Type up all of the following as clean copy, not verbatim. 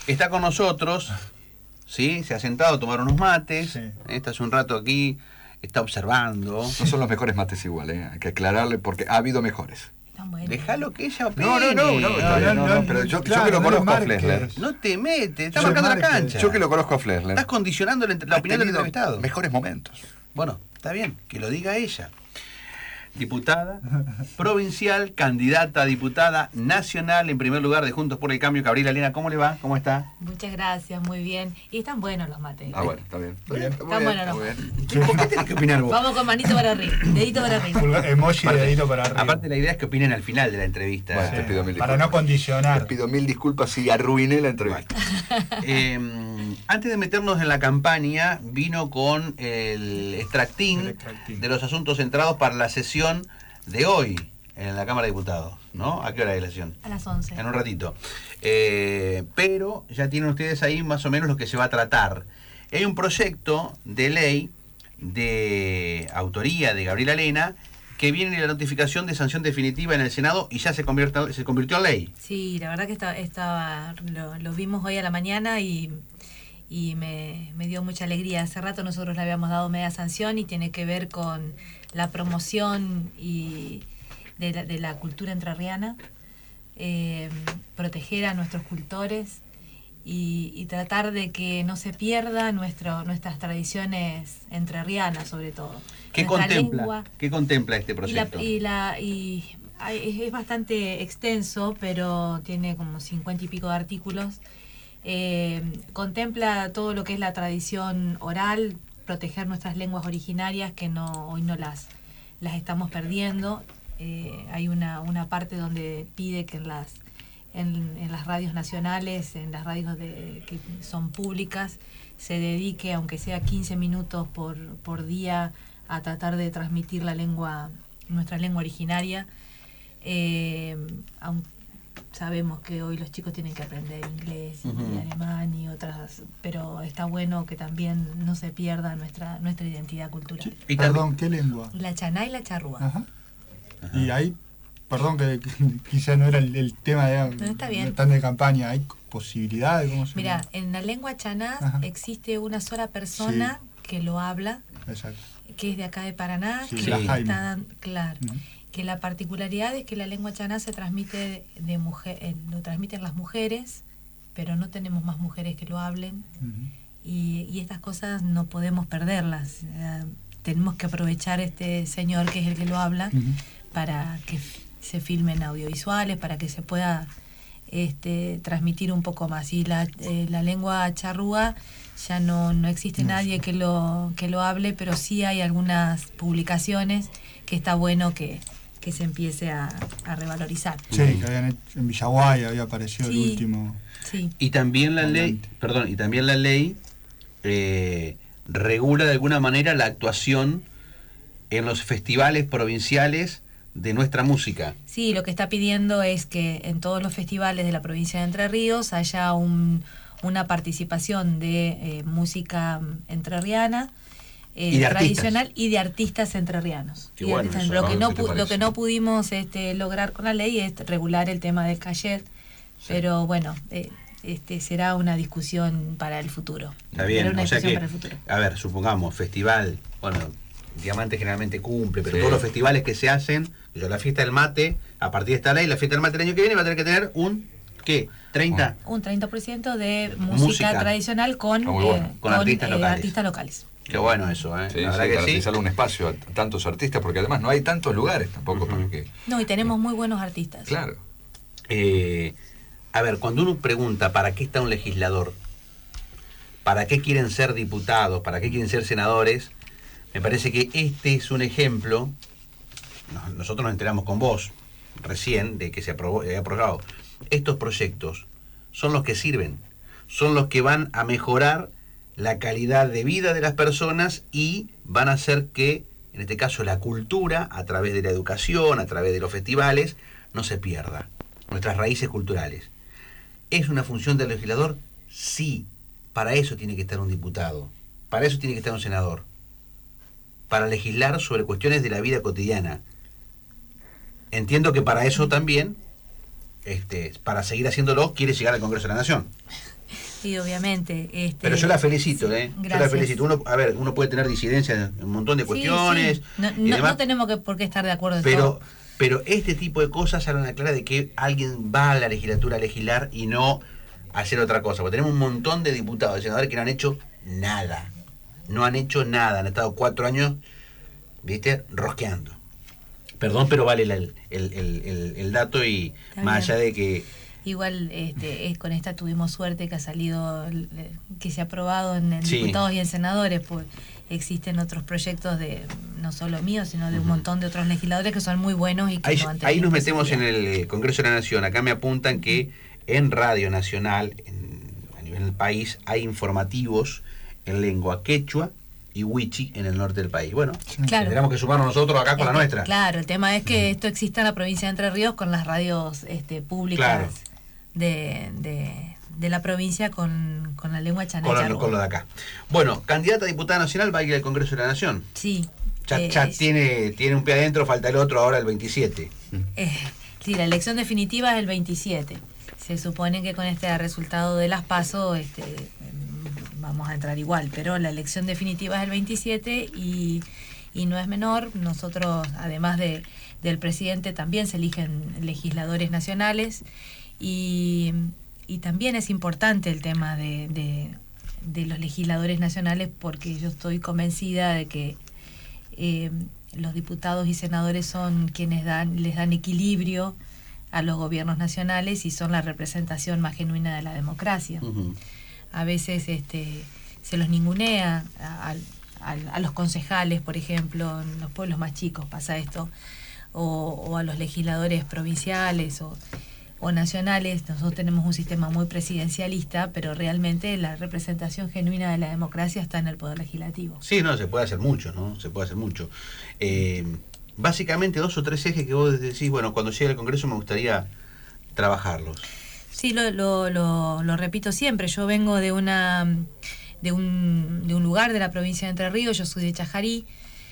está con nosotros, ¿sí? Se ha sentado a tomar unos mates. Sí. Está hace un rato aquí, está observando. No son los mejores mates igual, hay que aclararle porque ha habido mejores. Déjalo que ella opine. No, pero yo que lo conozco a Flesler. No te metes, está Yo marcando la marque. cancha. Yo que lo conozco a Flesler. Estás condicionando la opinión del tenido entrevistado. mejores momentos. Bueno, está bien, que lo diga ella. Diputada provincial, candidata a diputada nacional, en primer lugar de Juntos por el Cambio. Gabriela Lena, ¿cómo le va? ¿Cómo está? Muchas gracias, muy bien. Y están buenos los mates. Ah, bueno, está bien. Están buenos los mates. ¿Por qué tenés que opinar vos? Vamos con manito para arriba, dedito para arriba. Emoji de dedito para arriba. Aparte, la idea es que opinen al final de la entrevista. Bueno, te pido mil Para disculpas. no condicionar. Te pido 1000 disculpas si arruiné la entrevista. Antes de meternos en la campaña, vino con el extractín El extractín. de los asuntos centrados para la sesión de hoy en la Cámara de Diputados, ¿no? ¿A qué hora es la sesión? A las 11. En un ratito. Pero ya tienen ustedes ahí más o menos lo que se va a tratar. Hay un proyecto de ley de autoría de Gabriela Lena que viene la notificación de sanción definitiva en el Senado y ya se convirtió en ley. Sí, la verdad que lo vimos hoy a la mañana y me dio mucha alegría. Hace rato nosotros le habíamos dado media sanción y tiene que ver con la promoción y de la cultura entrerriana, proteger a nuestros cultores y tratar de que no se pierdan nuestras tradiciones entrerrianas, sobre todo. ¿Qué Nuestra contempla? lengua. ¿Qué contempla este proyecto? Es bastante extenso, pero tiene como 50 y pico de artículos. Contempla todo lo que es la tradición oral, proteger nuestras lenguas originarias que hoy no las estamos perdiendo. Hay una parte donde pide que en las radios nacionales, en las radios que son públicas, se dedique, aunque sea 15 minutos por día, a tratar de transmitir nuestra lengua originaria. Sabemos que hoy los chicos tienen que aprender inglés y alemán y otras, pero está bueno que también no se pierda nuestra identidad cultural. Sí, Y perdón, ¿qué lengua? La chaná y la charrúa. Ajá. Y ahí, perdón que quizá no era el tema No, está bien. tan de campaña, ¿hay posibilidades? ¿Cómo se Mira, llama? en la lengua chaná Ajá. existe una sola persona que lo habla, Exacto. que es de acá de Paraná, Sí, que la Jaime. claro. Ujú. Que la particularidad es que la lengua chaná se transmite lo transmiten las mujeres, pero no tenemos más mujeres que lo hablen, Ujú. y estas cosas no podemos perderlas. Tenemos que aprovechar este señor que es el que lo habla Ujú. para que se filmen audiovisuales, para que se pueda transmitir un poco más. Y la lengua charrúa ya no existe nadie que lo hable, pero sí hay algunas publicaciones que está bueno que se empiece a revalorizar. Sí, que habían hecho en Villaguay, había aparecido Sí. el último. Sí. Y también la ley, regula de alguna manera la actuación en los festivales provinciales de nuestra música. Sí, lo que está pidiendo es que en todos los festivales de la provincia de Entre Ríos haya una participación de música entrerriana, Y de tradicional, y de artistas entrerrianos. Qué Y de bueno artistas- eso, lo, ¿no? que no ¿Qué te pu- lo parece? que no pudimos lograr con la ley es regular el tema del cachet, pero bueno, será una discusión para el futuro. Está bien, Será una o sea discusión que, para el futuro. a ver, supongamos, festival, bueno, Diamante generalmente cumple, pero Sí. todos los festivales que se hacen, la fiesta del mate, a partir de esta ley, la fiesta del mate el año que viene va a tener que tener ¿qué? 30. Un 30% de música Música. tradicional con Está muy bueno. Con artistas locales. artistas locales. Qué bueno eso, ¿eh? Sí, la sí, verdad que sí. garantizarle un espacio a tantos artistas, porque además no hay tantos lugares tampoco para que... No, y tenemos muy buenos artistas. Claro. A ver, cuando uno pregunta ¿para qué está un legislador? ¿Para qué quieren ser diputados? ¿Para qué quieren ser senadores? Me parece que este es un ejemplo. Nosotros nos enteramos con vos recién de que se había aprobado. Estos proyectos son los que sirven, son los que van a mejorar la calidad de vida de las personas y van a hacer que, en este caso, la cultura, a través de la educación, a través de los festivales, no se pierda. Nuestras raíces culturales. ¿Es una función del legislador? Sí. Para eso tiene que estar un diputado. Para eso tiene que estar un senador. Para legislar sobre cuestiones de la vida cotidiana. Entiendo que para eso también, para seguir haciéndolo, quiere llegar al Congreso de la Nación. Sí, obviamente. Pero yo la felicito, ¿eh? Yo la Gracias. felicito. Uno puede tener disidencias en un montón de cuestiones. Sí, sí. y demás, No tenemos por qué estar de acuerdo en pero, todo. pero este tipo de cosas hablan clara de que alguien va a la legislatura a legislar y no a hacer otra cosa. Porque tenemos un montón de diputados y senadores que no han hecho nada. No han hecho nada. Han estado 4 años, ¿viste? Rosqueando. Perdón, pero vale el dato y Está más bien. allá de que... Igual con esta tuvimos suerte que ha salido, que se ha aprobado en Sí. diputados y en senadores, pues existen otros proyectos de no solo míos, sino de un montón de otros legisladores que son muy buenos y que Ahí, no han tenido ahí nos metemos en posibilidad. el Congreso de la Nación. Acá me apuntan que en Radio Nacional, a nivel del país, hay informativos en lengua quechua y wichi en el norte del país. Bueno, Claro. tendremos que sumarnos nosotros acá con la nuestra. Claro, el tema es que esto existe en la provincia de Entre Ríos con las radios públicas Claro. de la provincia con la lengua Con chanecha. lo de acá. Bueno, candidata a diputada nacional va a ir al Congreso de la Nación. Sí. Ya tiene un pie adentro, falta el otro ahora el 27. Sí, la elección definitiva es el 27. Se supone que con este resultado de las PASO vamos a entrar igual, pero la elección definitiva es el 27 y no es menor. Nosotros, además del presidente, también se eligen legisladores nacionales y también es importante el tema de los legisladores nacionales, porque yo estoy convencida de que los diputados y senadores son quienes les dan equilibrio a los gobiernos nacionales y son la representación más genuina de la democracia. Ujú. A veces se los ningunea a los concejales, por ejemplo, en los pueblos más chicos pasa esto, o a los legisladores provinciales o nacionales. Nosotros tenemos un sistema muy presidencialista, pero realmente la representación genuina de la democracia está en el Poder Legislativo. Sí, no, se puede hacer mucho, ¿no? Se puede hacer mucho. Básicamente 2 o 3 ejes que vos decís, bueno, cuando llegue al Congreso me gustaría trabajarlos. Sí, lo repito siempre. Yo vengo de un lugar de la provincia de Entre Ríos. Yo soy de Chajarí.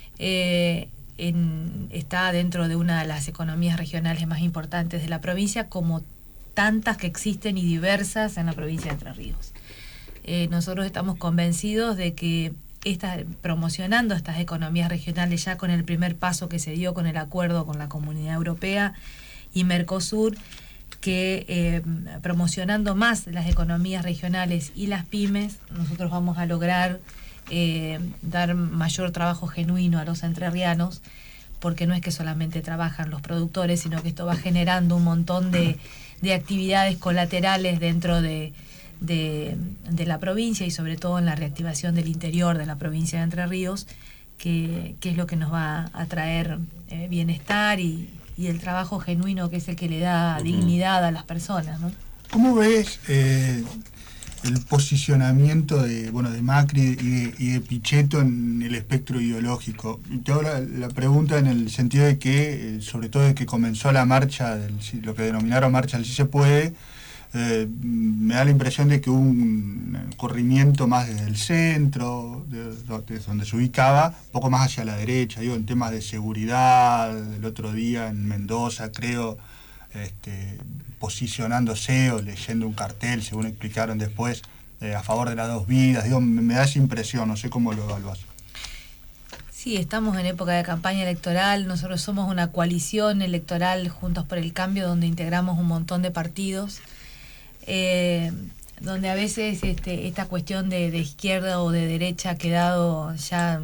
Está dentro de una de las economías regionales más importantes de la provincia, como tantas que existen y diversas en la provincia de Entre Ríos. Nosotros estamos convencidos de que promocionando estas economías regionales, ya con el primer paso que se dio con el acuerdo con la Comunidad Europea y Mercosur, que promocionando más las economías regionales y las pymes, nosotros vamos a lograr dar mayor trabajo genuino a los entrerrianos, porque no es que solamente trabajan los productores, sino que esto va generando un montón de actividades colaterales dentro de la provincia y sobre todo en la reactivación del interior de la provincia de Entre Ríos, que es lo que nos va a traer bienestar y el trabajo genuino, que es el que le da dignidad a las personas, ¿no? ¿Cómo ves el posicionamiento de Macri y de Pichetto en el espectro ideológico? Y te hago la pregunta en el sentido de que, sobre todo desde que comenzó la marcha, lo que denominaron marcha del Sí se puede, me da la impresión de que hubo un corrimiento más desde el centro, desde donde se ubicaba, un poco más hacia la derecha, en temas de seguridad. El otro día en Mendoza, creo, posicionándose o leyendo un cartel, según explicaron después, a favor de las 2 vidas. Me da esa impresión, no sé cómo lo evaluás. Sí, estamos en época de campaña electoral. Nosotros somos una coalición electoral, Juntos por el Cambio, donde integramos un montón de partidos, donde a veces esta cuestión de izquierda o de derecha ha quedado ya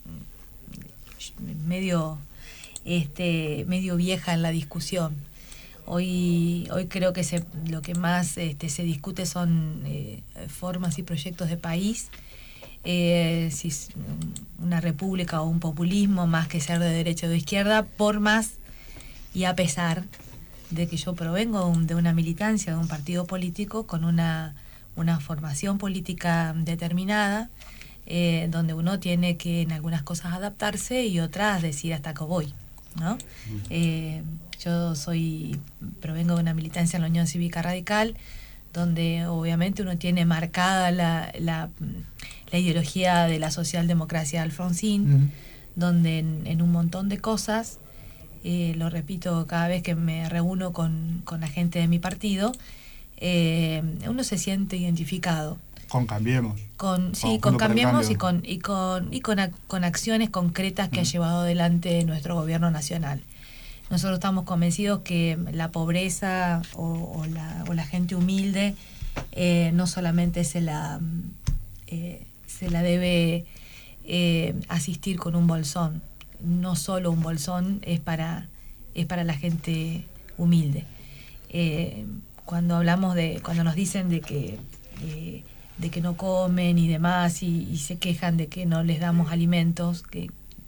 medio vieja en la discusión. Hoy creo que lo que más se discute son formas y proyectos de país, si es una república o un populismo, más que ser de derecha o de izquierda, por más y a pesar de que yo provengo de una militancia, de un partido político con una formación política determinada, donde uno tiene que en algunas cosas adaptarse y otras decir hasta acá voy, ¿no? Yo provengo de una militancia en la Unión Cívica Radical, donde obviamente uno tiene marcada la ideología de la socialdemocracia de Alfonsín, donde en un montón de cosas, lo repito cada vez que me reúno con la gente de mi partido, uno se siente identificado. Con Cambiemos. Con Juntos por el Cambiemos Cambio. con acciones concretas que ha llevado adelante nuestro gobierno nacional. Nosotros estamos convencidos que la pobreza o la gente humilde no solamente se la debe asistir con un bolsón. No solo un bolsón es para la gente humilde. Cuando nos dicen de que no comen y demás y se quejan de que no les damos alimentos, que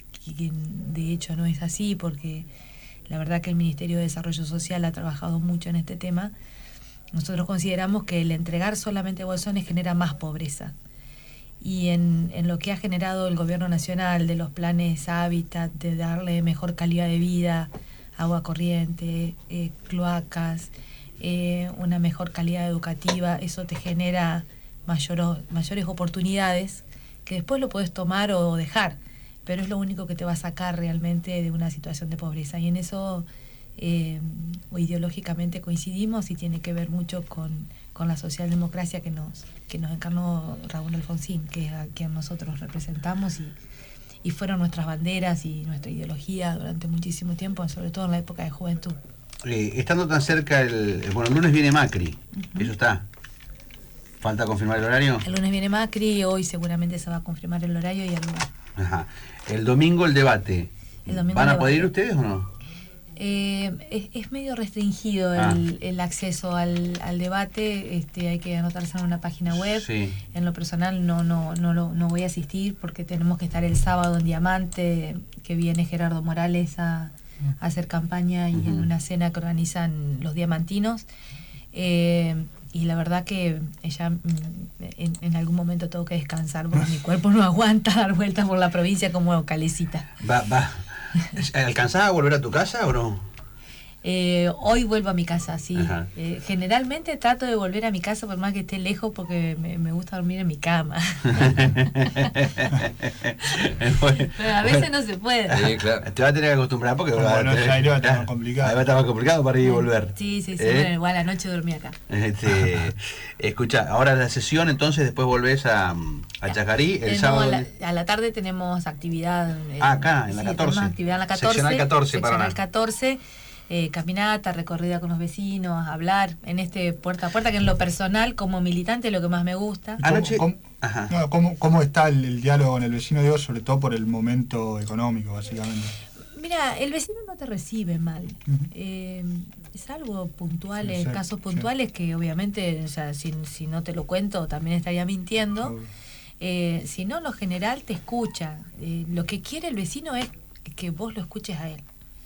de hecho no es así, porque la verdad que el Ministerio de Desarrollo Social ha trabajado mucho en este tema. Nosotros consideramos que el entregar solamente bolsones genera más pobreza. Y en lo que ha generado el gobierno nacional de los planes Hábitat, de darle mejor calidad de vida, agua corriente, cloacas, una mejor calidad educativa, eso te genera mayores oportunidades que después lo puedes tomar o dejar, pero es lo único que te va a sacar realmente de una situación de pobreza. Y en eso ideológicamente coincidimos y tiene que ver mucho con la socialdemocracia que nos encarnó Raúl Alfonsín, que es a quien nosotros representamos y fueron nuestras banderas y nuestra ideología durante muchísimo tiempo, sobre todo en la época de juventud. Estando tan cerca, el lunes viene Macri, eso está. ¿Falta confirmar el horario? El lunes viene Macri, hoy seguramente se va a confirmar el horario y el lugar. Ajá. El domingo el debate. ¿Van a poder ir ustedes o no? Es medio restringido el acceso al debate. Hay que anotarse en una página web. Sí. En lo personal no voy a asistir porque tenemos que estar el sábado en Diamante, que viene Gerardo Morales a hacer campaña y en una cena que organizan los diamantinos. Y la verdad que ya en algún momento tengo que descansar porque mi cuerpo no aguanta dar vueltas por la provincia como calecita. ¿Alcanzás a volver a tu casa o no? Hoy vuelvo a mi casa, sí. Generalmente trato de volver a mi casa por más que esté lejos porque me gusta dormir en mi cama. Pero a veces no se puede. Sí, claro. Te vas a tener que acostumbrar porque va a estar más complicado. Ahí va a estar más complicado para ir y volver. Sí, bueno, igual anoche dormí acá. Escucha, ahora la sesión, entonces después volvés a Chajarí el sábado. A la tarde tenemos actividad. Acá, en la 14. Tenemos actividad en la 14. Seccional 14, Seccional 14. Caminata, recorrida con los vecinos, hablar en puerta a puerta, que en lo personal, como militante, es lo que más me gusta. ¿Cómo está el diálogo con el vecino, digo, sobre todo por el momento económico, básicamente? Mira, el vecino no te recibe mal. Es algo puntual, casos puntuales que obviamente, o sea, si no te lo cuento, también estaría mintiendo. Si no, en lo general te escucha. Lo que quiere el vecino es que vos lo escuches a él.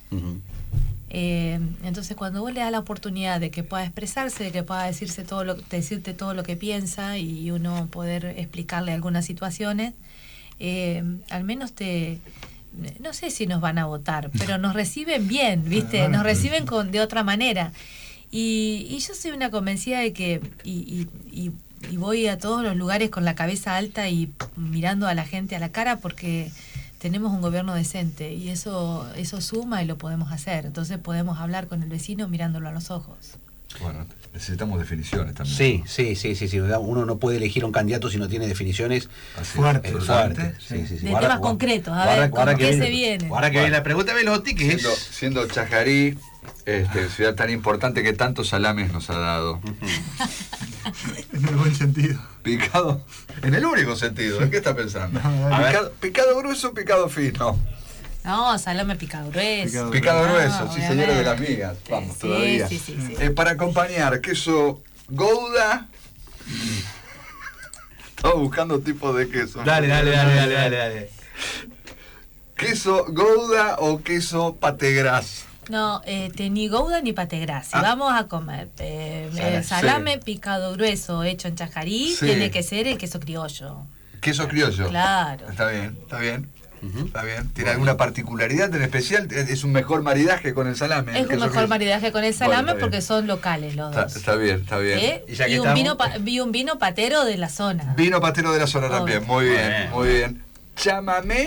Entonces cuando vos le das la oportunidad de que pueda expresarse, de que pueda decirte todo lo que piensa y uno poder explicarle algunas situaciones, al menos no sé si nos van a votar, pero nos reciben bien, ¿viste? Nos reciben de otra manera. Y yo soy una convencida de que y voy a todos los lugares con la cabeza alta y mirando a la gente a la cara porque tenemos un gobierno decente y eso suma y lo podemos hacer. Entonces podemos hablar con el vecino mirándolo a los ojos. Bueno, necesitamos definiciones también. Sí. Uno no puede elegir un candidato si no tiene definiciones fuertes. Sí. De temas concretos. A ver, ¿con qué se viene? Ahora que viene la pregunta, Velotti, que siendo Chajarí, ciudad tan importante que tantos salames nos ha dado. En el buen sentido. Picado, en el único sentido. ¿En qué está pensando? Picado grueso, picado fino. No, salame picado grueso. Picado grueso, sí, señores de las migas. Vamos, sí, todavía. Sí. Para acompañar, queso Gouda. Estaba buscando tipos de queso. Dale. ¿Queso Gouda o queso pategras? No, ni Gouda ni pategras. Si vamos a comer salame picado grueso hecho en Chajarí, tiene que ser el queso criollo. ¿Queso criollo? Claro. Está bien. Está bien. ¿Tiene alguna particularidad en especial? ¿Es un mejor maridaje con el salame? Es un mejor maridaje con el salame porque son locales los dos. Está bien. Y un vino patero de la zona. Vino patero de la zona también. Muy bien. Chamamé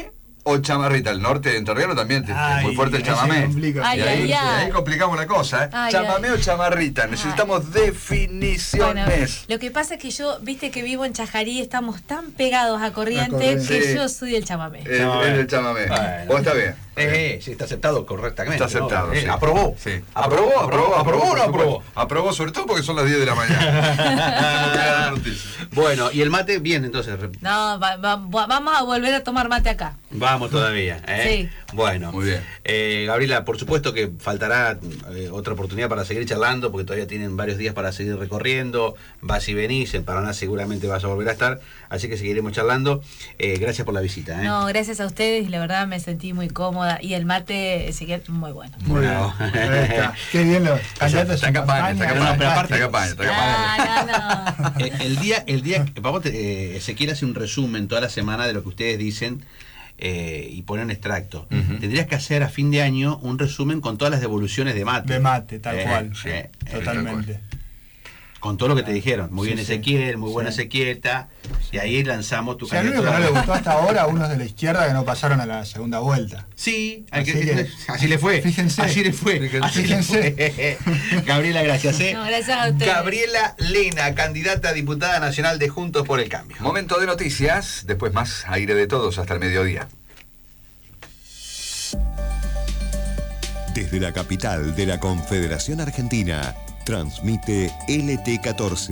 o chamarrita. El norte de entrerriano también es muy fuerte el chamamé. Ay, Y ahí, ay, ay. ahí complicamos la cosa, ¿eh? Ay, Chamamé ay. o chamarrita. Necesitamos Bueno, definiciones. lo que pasa es que yo, viste que vivo en Chajarí, estamos tan pegados a Corrientes Corrientes. que Sí. yo soy el chamamé. Es el chamamé. Bueno. ¿Vos está bien? Sí, está aceptado correctamente. Está aceptado. ¿no? Sí. Aprobó. Sí. ¿Aprobó o no por aprobó? supuesto. Aprobó, sobre todo porque son las 10 de la mañana. Bueno, y el mate, bien, entonces. No, vamos a volver a tomar mate acá. Vamos todavía. ¿eh? Sí. Bueno. Muy bien. Gabriela, por supuesto que faltará otra oportunidad para seguir charlando, porque todavía tienen varios días para seguir recorriendo. Vas y venís, en Paraná seguramente vas a volver a estar, así que seguiremos charlando. Gracias por la visita. No, gracias a ustedes y la verdad me sentí muy cómoda. Y el mate, Ezequiel, muy bueno. Muy bien. Bueno. Ahí está. Qué bien los candidatos Está en campaña, está campaña. campaña, pero aparte- está campaña, está campaña. No. El día vamos, Ezequiel hace un resumen toda la semana de lo que ustedes dicen y pone un extracto. Ujú. Tendrías que hacer a fin de año un resumen con todas las devoluciones de mate. De mate, tal cual. sí. Totalmente. Con todo lo que te dijeron. Muy Sí, bien sí. Ezequiel, muy buena Sí. Ezequielta. Y ahí lanzamos tu Si al único que no le gustó hasta ahora, unos de la izquierda que no pasaron a la segunda vuelta. Sí, Así que- así le fue. Fíjense. Así le fue. Así le fue. Gabriela, gracias. No, gracias a ustedes. Gabriela Lena, candidata a diputada nacional de Juntos por el Cambio. Momento de noticias, después más aire de todos hasta el mediodía. Desde la capital de la Confederación Argentina, transmite LT14.